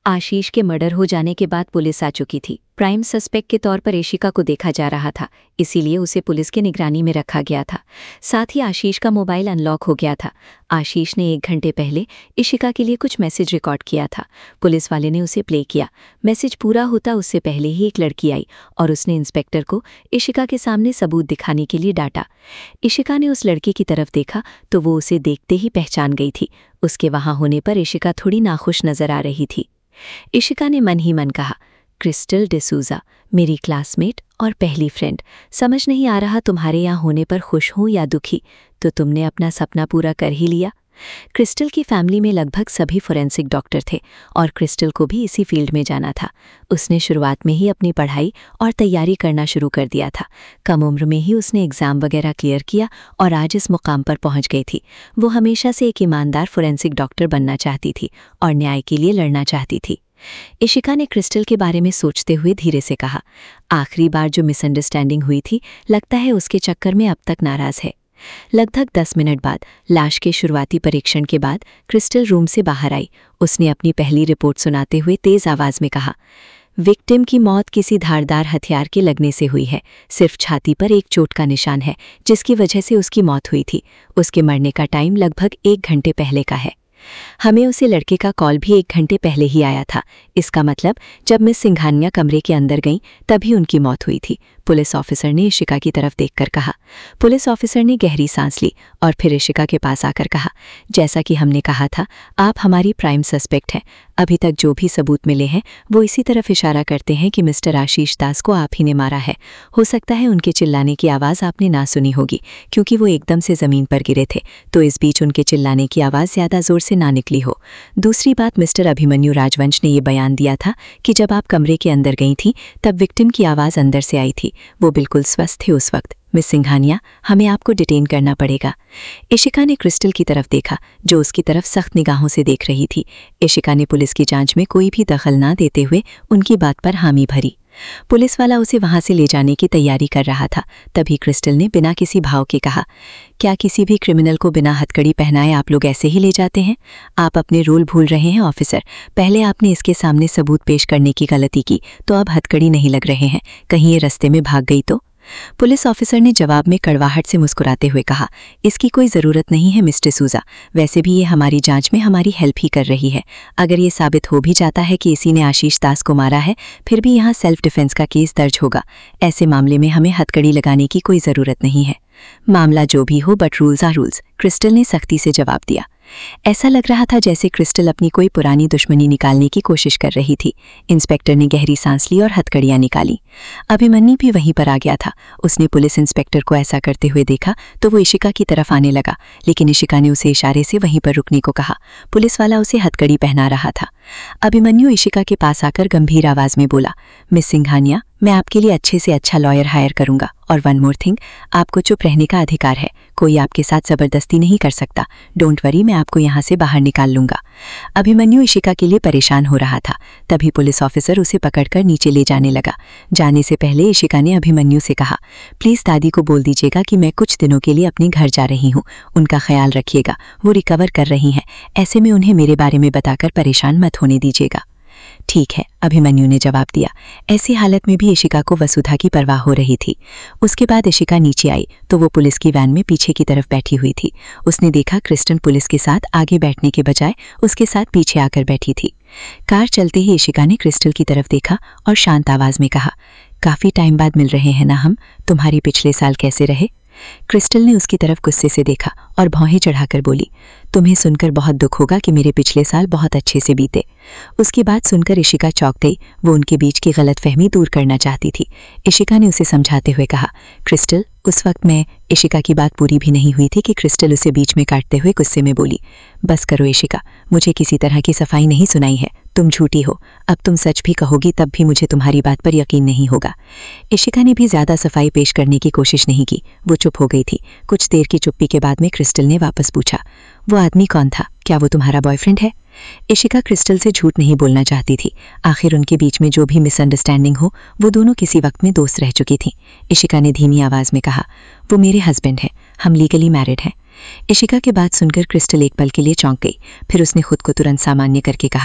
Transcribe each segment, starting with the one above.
आशीष के मर्डर हो जाने के बाद पुलिस आ चुकी थी। प्राइम सस्पेक्ट के तौर पर इशिका को देखा जा रहा था, इसीलिए उसे पुलिस के निगरानी में रखा गया था। साथ ही आशीष का मोबाइल अनलॉक हो गया था। आशीष ने 1 घंटे पहले इशिका के लिए कुछ मैसेज रिकॉर्ड किया था। पुलिस वाले ने उसे प्ले किया। मैसेज पूरा होता उससे पहले ही एक लड़की आई और उसने इंस्पेक्टर को इशिका के सामने सबूत दिखाने के लिए डांटा। इशिका ने उस लड़की की तरफ देखा तो वो उसे देखते ही पहचान गई थी। उसके वहां होने पर इशिका थोड़ी नाखुश नजर आ रही थी। इशिका ने मन ही मन कहा, क्रिस्टल डिसूजा, मेरी क्लासमेट और पहली फ्रेंड, समझ नहीं आ रहा तुम्हारे यहाँ होने पर खुश हूँ या दुखी, तो तुमने अपना सपना पूरा कर ही लिया। क्रिस्टल की फैमिली में लगभग सभी फोरेंसिक डॉक्टर थे और क्रिस्टल को भी इसी फील्ड में जाना था। उसने शुरुआत में ही अपनी पढ़ाई और तैयारी करना शुरू कर दिया था। कम उम्र में ही उसने एग्ज़ाम वगैरह क्लियर किया और आज इस मुकाम पर पहुंच गई थी। वो हमेशा से एक ईमानदार फोरेंसिक डॉक्टर बनना चाहती थी और न्याय के लिए लड़ना चाहती थी। इशिका ने क्रिस्टल के बारे में सोचते हुए धीरे से कहा, आखिरी बार जो मिसअंडरस्टैंडिंग हुई थी, लगता है उसके चक्कर में अब तक नाराज है। लगभग 10 मिनट बाद लाश के शुरुआती परीक्षण के बाद क्रिस्टल रूम से बाहर आई। उसने अपनी पहली रिपोर्ट सुनाते हुए तेज आवाज में कहा, विक्टिम की मौत किसी धारदार हथियार के लगने से हुई है। सिर्फ छाती पर एक चोट का निशान है जिसकी वजह से उसकी मौत हुई थी। उसके मरने का टाइम लगभग 1 घंटे पहले का है। हमें उसे लड़के का कॉल भी 1 घंटे पहले ही आया था। इसका मतलब जब मिस सिंघानिया कमरे के अंदर गईं तभी उनकी मौत हुई थी, पुलिस ऑफिसर ने इशिका की तरफ देखकर कहा। पुलिस ऑफिसर ने गहरी सांस ली और फिर इशिका के पास आकर कहा, जैसा कि हमने कहा था, आप हमारी प्राइम सस्पेक्ट हैं। अभी तक जो भी सबूत मिले हैं वो इसी तरफ इशारा करते हैं कि मिस्टर आशीष दास को आप ही ने मारा है। हो सकता है उनके चिल्लाने की आवाज़ आपने ना सुनी होगी क्योंकि वो एकदम से ज़मीन पर गिरे थे, तो इस बीच उनके चिल्लाने की आवाज़ ज़्यादा ज़ोर से ना निकली हो। दूसरी बात, मिस्टर अभिमन्यु राजवंश ने ये बयान दिया था कि जब आप कमरे के अंदर गई थी तब विक्टिम की आवाज़ अंदर से आई थी। वो बिल्कुल स्वस्थ थे उस वक्त। मिस सिंघानिया, हमें आपको डिटेन करना पड़ेगा। इशिका ने क्रिस्टल की तरफ देखा जो उसकी तरफ सख्त निगाहों से देख रही थी। इशिका ने पुलिस की जांच में कोई भी दखल ना देते हुए उनकी बात पर हामी भरी। पुलिस वाला उसे वहां से ले जाने की तैयारी कर रहा था, तभी क्रिस्टल ने बिना किसी भाव के कहा, क्या किसी भी क्रिमिनल को बिना हथकड़ी पहनाए आप लोग ऐसे ही ले जाते हैं? आप अपने रूल भूल रहे हैं ऑफिसर। पहले आपने इसके सामने सबूत पेश करने की गलती की तो अब हथकड़ी नहीं लग रहे हैं। कहीं ये रास्ते में भाग गई तो? पुलिस ऑफिसर ने जवाब में कड़वाहट से मुस्कुराते हुए कहा, इसकी कोई ज़रूरत नहीं है मिस्टर सूजा। वैसे भी ये हमारी जांच में हमारी हेल्प ही कर रही है। अगर ये साबित हो भी जाता है कि इसी ने आशीष दास को मारा है, फिर भी यहाँ सेल्फ डिफेंस का केस दर्ज होगा। ऐसे मामले में हमें हथकड़ी लगाने की कोई ज़रूरत नहीं है। मामला जो भी हो, but rules are rules, Crystal ने सख्ती से जवाब दिया। ऐसा लग रहा था जैसे क्रिस्टल अपनी कोई पुरानी दुश्मनी निकालने की कोशिश कर रही थी। इंस्पेक्टर ने गहरी सांस ली और हथकड़ियां निकाली। अभिमन्यु भी वहीं पर आ गया था। उसने पुलिस इंस्पेक्टर को ऐसा करते हुए देखा तो वो इशिका की तरफ आने लगा, लेकिन इशिका ने उसे इशारे से वहीं पर रुकने को कहा। पुलिस वाला उसे हथकड़ी पहना रहा था। अभिमन्यु इशिका के पास आकर गंभीर आवाज में बोला, मिस सिंघानिया, मैं आपके लिए अच्छे से अच्छा लॉयर हायर करूंगा। और वन मोर थिंग, आपको चुप रहने का अधिकार है। कोई आपके साथ जबरदस्ती नहीं कर सकता। डोंट वरी, मैं आपको यहाँ से बाहर निकाल लूंगा। अभिमन्यु इशिका के लिए परेशान हो रहा था। तभी पुलिस ऑफिसर उसे पकड़कर नीचे ले जाने लगा। जाने से पहले इशिका ने अभिमन्यु से कहा, प्लीज दादी को बोल दीजिएगा कि मैं कुछ दिनों के लिए अपने घर जा रही हूँ। उनका ख्याल रखिएगा, वो रिकवर कर रही हैं। ऐसे में उन्हें मेरे बारे में बताकर परेशान मत होने दीजिएगा। ठीक है, अभिमन्यु ने जवाब दिया। ऐसी हालत में भी इशिका को वसुधा की परवाह हो रही थी। उसके बाद इशिका नीचे आई तो वो पुलिस की वैन में पीछे की तरफ बैठी हुई थी। उसने देखा क्रिस्टल पुलिस के साथ आगे बैठने के बजाय उसके साथ पीछे आकर बैठी थी। कार चलते ही इशिका ने क्रिस्टल की तरफ देखा और शांत आवाज में कहा, काफी टाइम बाद मिल रहे हैं ना हम, तुम्हारी पिछले साल कैसे रहे? क्रिस्टल ने उसकी तरफ गुस्से से देखा और भौहें चढ़ाकर बोली, तुम्हें सुनकर बहुत दुख होगा कि मेरे पिछले साल बहुत अच्छे से बीते। उसकी बात सुनकर इशिका चौंक गई। वो उनके बीच की गलतफहमी दूर करना चाहती थी। इशिका ने उसे समझाते हुए कहा, क्रिस्टल, उस वक्त मैं इशिका की बात पूरी भी नहीं हुई थी कि क्रिस्टल उसे बीच में काटते हुए गुस्से में बोली, बस करो इशिका, मुझे किसी तरह की सफाई नहीं सुनाई है। तुम झूठी हो। अब तुम सच भी कहोगी तब भी मुझे तुम्हारी बात पर यकीन नहीं होगा। इशिका ने भी ज्यादा सफाई पेश करने की कोशिश नहीं की। वो चुप हो गई थी। कुछ देर की चुप्पी के बाद में क्रिस्टल ने वापस पूछा, वो आदमी कौन था? क्या वो तुम्हारा बॉयफ्रेंड है? इशिका क्रिस्टल से झूठ नहीं बोलना चाहती थी। आखिर उनके बीच में जो भी मिसअंडरस्टैंडिंग हो, वो दोनों किसी वक्त में दोस्त रह चुकी थीं। इशिका ने धीमी आवाज में कहा, वो मेरे हस्बैंड हैं, हम लीगली मैरिड हैं। इशिका की बात सुनकर क्रिस्टल एक पल के लिए चौंक गई। फिर उसने खुद को तुरंत सामान्य करके कहा,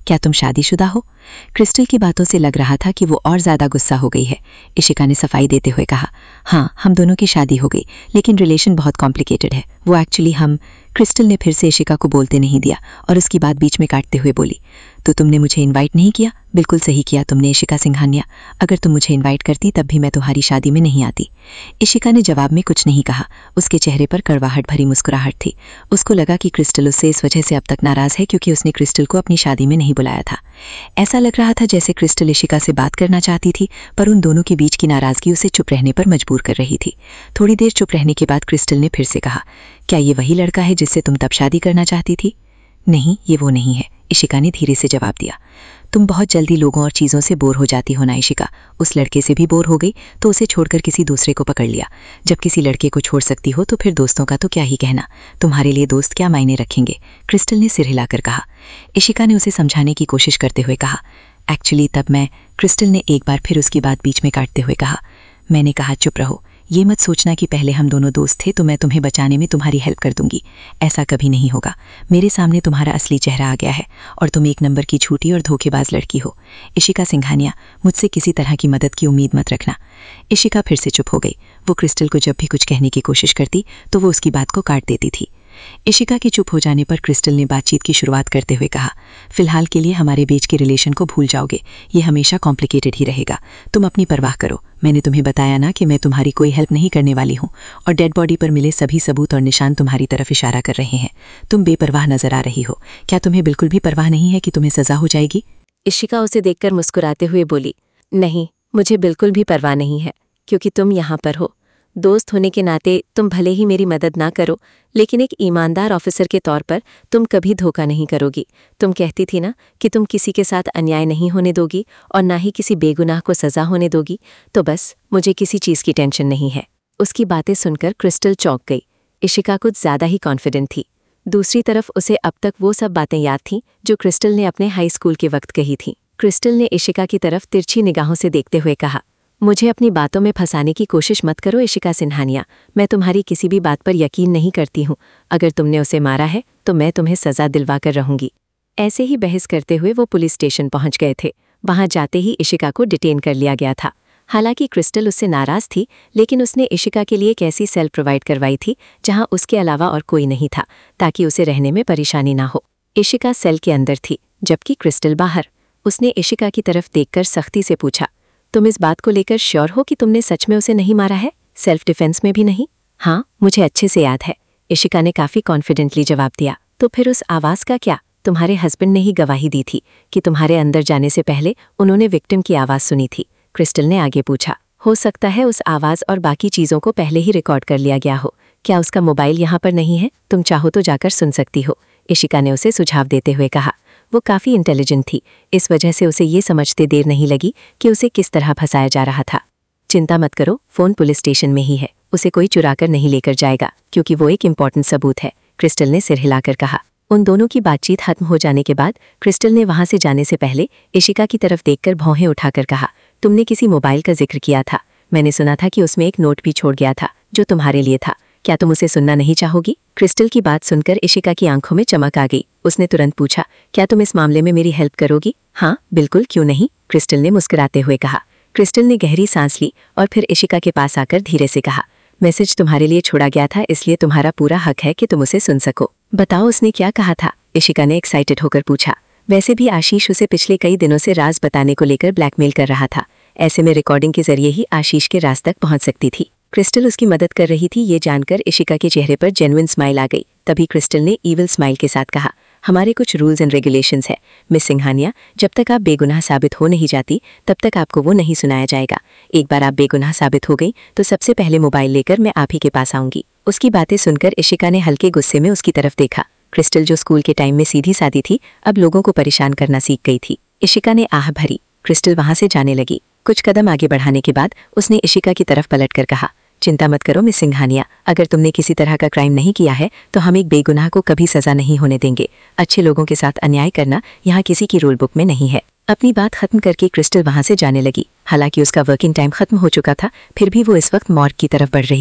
क्या तुम शादीशुदा हो? क्रिस्टल की बातों से लग रहा था कि वो और ज्यादा गुस्सा हो गई है। इशिका ने सफाई देते हुए कहा, हाँ, हम दोनों की शादी हो गई, लेकिन रिलेशन बहुत कॉम्प्लिकेटेड है। वो एक्चुअली हम। क्रिस्टल ने फिर से इशिका को बोलते नहीं दिया और उसकी बात बीच में काटते हुए बोली, तो तुमने मुझे इनवाइट नहीं किया? बिल्कुल सही किया तुमने इशिका सिंघानिया। अगर तुम मुझे इनवाइट करती तब भी मैं तुम्हारी शादी में नहीं आती। इशिका ने जवाब में कुछ नहीं कहा। उसके चेहरे पर कड़वाहट भरी मुस्कुराहट थी। उसको लगा कि क्रिस्टल उससे इस वजह से अब तक नाराज है क्योंकि उसने क्रिस्टल को अपनी शादी में नहीं बुलाया था। ऐसा लग रहा था जैसे क्रिस्टल इशिका से बात करना चाहती थी, पर उन दोनों के बीच की नाराजगी उसे चुप रहने पर मजबूर कर रही थी। थोड़ी देर चुप रहने के बाद क्रिस्टल ने फिर से कहा, क्या ये वही लड़का है जिससे तुम तब शादी करना चाहती थी? नहीं, ये वो नहीं है, इशिका ने धीरे से जवाब दिया। तुम बहुत जल्दी लोगों और चीज़ों से बोर हो जाती हो ना इशिका। उस लड़के से भी बोर हो गई तो उसे छोड़कर किसी दूसरे को पकड़ लिया। जब किसी लड़के को छोड़ सकती हो तो फिर दोस्तों का तो क्या ही कहना। तुम्हारे लिए दोस्त क्या मायने रखेंगे? क्रिस्टल ने सिर हिलाकर कहा। इशिका ने उसे समझाने की कोशिश करते हुए कहा, एक्चुअली तब मैं। क्रिस्टल ने एक बार फिर उसकी बात बीच में काटते हुए कहा, मैंने कहा चुप रहो। ये मत सोचना कि पहले हम दोनों दोस्त थे तो मैं तुम्हें बचाने में तुम्हारी हेल्प कर दूंगी। ऐसा कभी नहीं होगा। मेरे सामने तुम्हारा असली चेहरा आ गया है और तुम एक नंबर की झूठी और धोखेबाज लड़की हो। इशिका सिंघानिया, मुझसे किसी तरह की मदद की उम्मीद मत रखना। इशिका फिर से चुप हो गई। वो क्रिस्टल को जब भी कुछ कहने की कोशिश करती तो वो उसकी बात को काट देती थी। इशिका के चुप हो जाने पर क्रिस्टल ने बातचीत की शुरुआत करते हुए कहा, फिलहाल के लिए हमारे बीच के रिलेशन को भूल जाओगे। ये हमेशा कॉम्प्लिकेटेड ही रहेगा। तुम अपनी परवाह करो। मैंने तुम्हें बताया ना कि मैं तुम्हारी कोई हेल्प नहीं करने वाली हूँ और डेड बॉडी पर मिले सभी सबूत और निशान तुम्हारी तरफ इशारा कर रहे हैं। तुम बेपरवाह नजर आ रही हो। क्या तुम्हें बिल्कुल भी परवाह नहीं है कि तुम्हें सजा हो जाएगी? इशिका उसे देखकर मुस्कुराते हुए बोली, नहीं, मुझे बिल्कुल भी परवाह नहीं है, क्योंकि तुम यहाँ पर हो। दोस्त होने के नाते तुम भले ही मेरी मदद ना करो, लेकिन एक ईमानदार ऑफिसर के तौर पर तुम कभी धोखा नहीं करोगी। तुम कहती थी ना कि तुम किसी के साथ अन्याय नहीं होने दोगी और ना ही किसी बेगुनाह को सजा होने दोगी, तो बस मुझे किसी चीज़ की टेंशन नहीं है। उसकी बातें सुनकर क्रिस्टल चौंक गई। इशिका कुछ ज़्यादा ही कॉन्फिडेंट थी। दूसरी तरफ उसे अब तक वो सब बातें याद थीं जो क्रिस्टल ने अपने हाई स्कूल के वक्त कही थीं। क्रिस्टल ने इशिका की तरफ तिरछी निगाहों से देखते हुए कहा, मुझे अपनी बातों में फंसाने की कोशिश मत करो इशिका सिंघानिया। मैं तुम्हारी किसी भी बात पर यकीन नहीं करती हूँ। अगर तुमने उसे मारा है तो मैं तुम्हें सजा दिलवा कर रहूंगी। ऐसे ही बहस करते हुए वो पुलिस स्टेशन पहुंच गए थे। वहां जाते ही इशिका को डिटेन कर लिया गया था। हालांकि क्रिस्टल उससे नाराज थी, लेकिन उसने इशिका के लिए एक ऐसी सेल प्रोवाइड करवाई थी जहां उसके अलावा और कोई नहीं था, ताकि उसे रहने में परेशानी ना हो। इशिका सेल के अंदर थी, जबकि क्रिस्टल बाहर। उसने इशिका की तरफ देखकर सख्ती से पूछा, तुम इस बात को लेकर श्योर हो कि तुमने सच में उसे नहीं मारा है? सेल्फ डिफेंस में भी नहीं? हाँ, मुझे अच्छे से याद है, इशिका ने काफी कॉन्फिडेंटली जवाब दिया। तो फिर उस आवाज का क्या? तुम्हारे हस्बैंड ने ही गवाही दी थी कि तुम्हारे अंदर जाने से पहले उन्होंने विक्टिम की आवाज सुनी थी। क्रिस्टल ने आगे पूछा, हो सकता है उस आवाज और बाकी चीजों को पहले ही रिकॉर्ड कर लिया गया हो। क्या उसका मोबाइल यहाँ पर नहीं है? तुम चाहो तो जाकर सुन सकती हो, इशिका ने उसे सुझाव देते हुए कहा। वो काफ़ी इंटेलिजेंट थी, इस वजह से उसे ये समझते देर नहीं लगी कि उसे किस तरह फंसाया जा रहा था। चिंता मत करो, फ़ोन पुलिस स्टेशन में ही है, उसे कोई चुराकर नहीं लेकर जाएगा, क्योंकि वो एक इम्पॉर्टेंट सबूत है, क्रिस्टल ने सिर हिलाकर कहा। उन दोनों की बातचीत खत्म हो जाने के बाद क्रिस्टल ने वहां से जाने से पहले इशिका की तरफ देखकर भौहें उठाकर कहा, तुमने किसी मोबाइल का जिक्र किया था। मैंने सुना था कि उसमें एक नोट भी छोड़ गया था जो तुम्हारे लिए था। क्या तुम उसे सुनना नहीं चाहोगी? क्रिस्टल की बात सुनकर इशिका की आंखों में चमक आ गई। उसने तुरंत पूछा, क्या तुम इस मामले में मेरी हेल्प करोगी? हाँ बिल्कुल, क्यों नहीं, क्रिस्टल ने मुस्कुराते हुए कहा। क्रिस्टल ने गहरी सांस ली और फिर इशिका के पास आकर धीरे से कहा, मैसेज तुम्हारे लिए छोड़ा गया था, इसलिए तुम्हारा पूरा हक है कि तुम उसे सुन सको। बताओ उसने क्या कहा था? इशिका ने एक्साइटेड होकर पूछा। वैसे भी आशीष उसे पिछले कई दिनों से राज बताने को लेकर ब्लैकमेल कर रहा था। ऐसे में रिकॉर्डिंग के जरिए ही आशीष के राज तक पहुंच सकती थी। क्रिस्टल उसकी मदद कर रही थी, ये जानकर इशिका के चेहरे पर जेन्युइन स्माइल आ गई। तभी क्रिस्टल ने ईविल स्माइल के साथ कहा, हमारे कुछ रूल्स एंड रेगुलेशंस है मिस सिंघानिया। जब तक आप बेगुनाह साबित हो नहीं जाती तब तक आपको वो नहीं सुनाया जाएगा। एक बार आप बेगुनाह साबित हो गई तो सबसे पहले मोबाइल लेकर मैं आप ही के पास आऊंगी। उसकी बातें सुनकर इशिका ने हल्के गुस्से में उसकी तरफ देखा। क्रिस्टल जो स्कूल के टाइम में सीधी सादी थी, अब लोगों को परेशान करना सीख गई थी। इशिका ने आह भरी। क्रिस्टल वहां से जाने लगी। कुछ कदम आगे बढ़ाने के बाद उसने इशिका की तरफ पलटकर कहा, चिंता मत करो मिस सिंघानिया, अगर तुमने किसी तरह का क्राइम नहीं किया है तो हम एक बेगुनाह को कभी सजा नहीं होने देंगे। अच्छे लोगों के साथ अन्याय करना यहाँ किसी की रूल बुक में नहीं है। अपनी बात खत्म करके क्रिस्टल वहां से जाने लगी। हालांकि उसका वर्किंग टाइम खत्म हो चुका था, फिर भी वो इस वक्त मॉर्ग की तरफ बढ़ रही थी।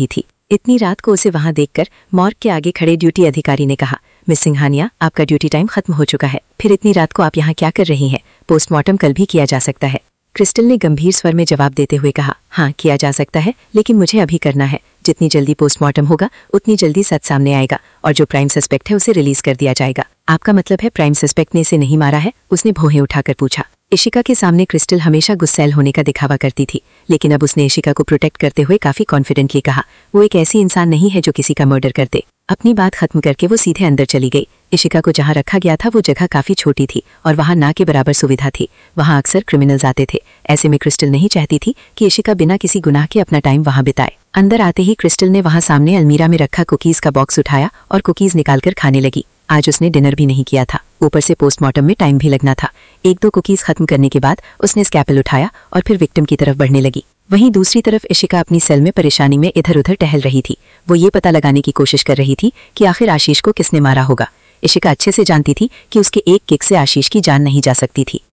इतनी रात को उसे वहां देखकर मॉर्ग के आगे खड़े ड्यूटी अधिकारी ने कहा, मिस सिंघानिया, आपका ड्यूटी टाइम खत्म हो चुका है। फिर इतनी रात को आप यहाँ क्या कर रही हैं? पोस्टमार्टम कल भी किया जा सकता है। क्रिस्टल ने गंभीर स्वर में जवाब देते हुए कहा, हाँ किया जा सकता है, लेकिन मुझे अभी करना है। जितनी जल्दी पोस्टमार्टम होगा उतनी जल्दी सच सामने आएगा और जो प्राइम सस्पेक्ट है उसे रिलीज कर दिया जाएगा। आपका मतलब है प्राइम सस्पेक्ट ने इसे नहीं मारा है? उसने भौहें उठाकर पूछा। इशिका के सामने क्रिस्टल हमेशा गुस्सैल होने का दिखावा करती थी, लेकिन अब उसने इशिका को प्रोटेक्ट करते हुए काफी कॉन्फिडेंटली कहा, वो एक ऐसी इंसान नहीं है जो किसी का मर्डर कर दे। अपनी बात खत्म करके वो सीधे अंदर चली गई। इशिका को जहां रखा गया था वो जगह काफी छोटी थी और वहां ना के बराबर सुविधा थी। वहां अक्सर क्रिमिनल्स आते थे। ऐसे में क्रिस्टल नहीं चाहती थी कि इशिका बिना किसी गुनाह के अपना टाइम वहां बिताए। अंदर आते ही क्रिस्टल ने वहां सामने अलमीरा में रखा कुकीज का बॉक्स उठाया और कुकीज निकालकर खाने लगी। आज उसने डिनर भी नहीं किया था, ऊपर से पोस्टमार्टम में टाइम भी लगना था। एक दो कुकीज खत्म करने के बाद उसने स्कैपल उठाया और फिर विक्टिम की तरफ बढ़ने लगी। वहीं दूसरी तरफ इशिका अपनी सेल में परेशानी में इधर उधर टहल रही थी। वो ये पता लगाने की कोशिश कर रही थी कि आखिर आशीष को किसने मारा होगा। इशिका अच्छे से जानती थी कि उसके एक किक से आशीष की जान नहीं जा सकती थी।